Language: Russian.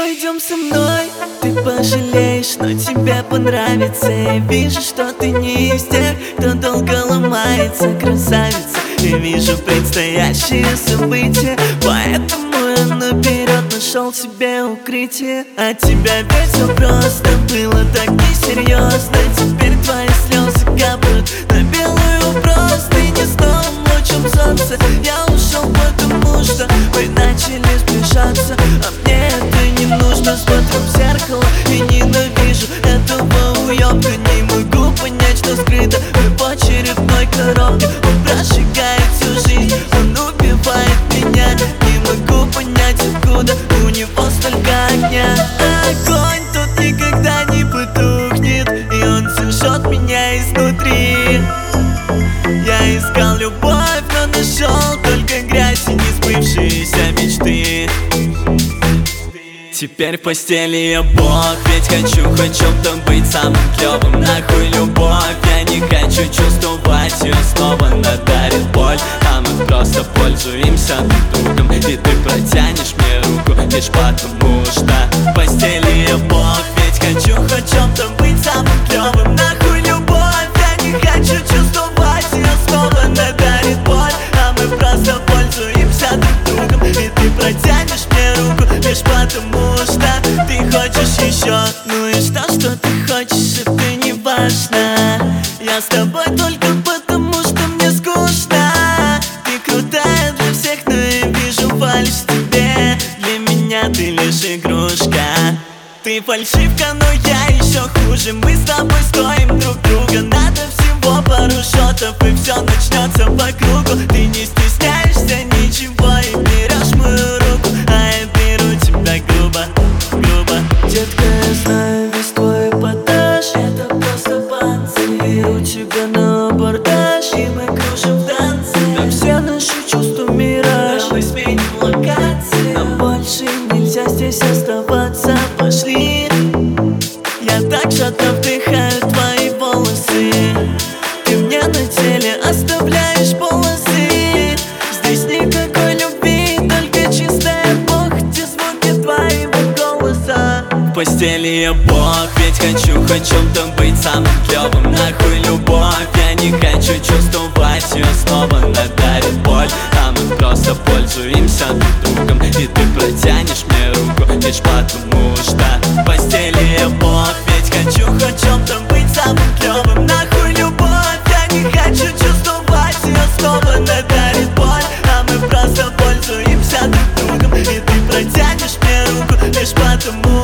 Пойдем со мной, ты пожалеешь, но тебе понравится. Я вижу, что ты не из тех, кто долго ломается, красавица. Я вижу предстоящие события, поэтому я наперед нашел себе укрытие. От тебя ведь все просто было так несерьезно. Теперь твои слезы капают на белую простынь. Не с новым лучом солнца я ушел, потому что мы начали сближаться, а мне это не нужно. Смотрю в зеркало и ненавижу этого уёбка. Не могу понять, что скрыто в очередной коробке. Он прожигает всю жизнь, он убивает меня. Не могу понять, откуда у него столько огня. Огонь тут никогда не потухнет, и он все жжет меня изнутри. Я искал любовь, но нашел только грязь и не сбывшиеся мечты. Теперь в постели я бог, ведь хочу хоть чем-то быть самым клёвым. Нахуй любовь, я не хочу чувствовать ее снова. Она дарит боль, а мы просто пользуемся друг другом. И ты протянешь мне руку лишь потому что в постели я бог, ведь хочу хоть чем-то быть самым клёвым. Нахуй любовь, я не хочу чувствовать ее снова. Она дарит боль, а мы просто пользуемся друг другом. И ты протянешь мне руку лишь потому что ты хочешь еще. Ну и что ты хочешь, это не важно. Я с тобой только потому, что мне скучно. Ты крутая для всех, но я вижу фальшь в тебе. Для меня ты лишь игрушка. Ты фальшивка, но я еще хуже. Мы с тобой стоим друг друга. Надо всего пару шотов, и все начнется по кругу. Ты не стесняешься ничего и берешь мою руку, а я беру тебя грубо, грубо. Детка, я знаю весь твой эпатаж, это просто панцирь. Беру тебя на абордаж, и мы кружим в танце. Да все наши чувства мираж, давай сменим локации. Нам больше нельзя здесь оставаться, пошли. Я так жадно вдыхаю твои волосы. Ты мне на теле оставляешь полосы. Здесь никакой любви, только чистая похоть и звуки твоего голоса. В постели я бог, ведь хочу хоть чем-то быть самым клёвым. Нахуй любовь, я не хочу чувствовать ее снова. Она дарит боль, а мы просто пользуемся друг другом. И ты протянешь мне руку лишь потому что в постели я бог, ведь хочу хоть чем-то быть самым клёвым. Нахуй любовь, я не хочу чувствовать ее снова. Она дарит боль, а мы просто пользуемся друг другом. И ты протянешь мне руку лишь потому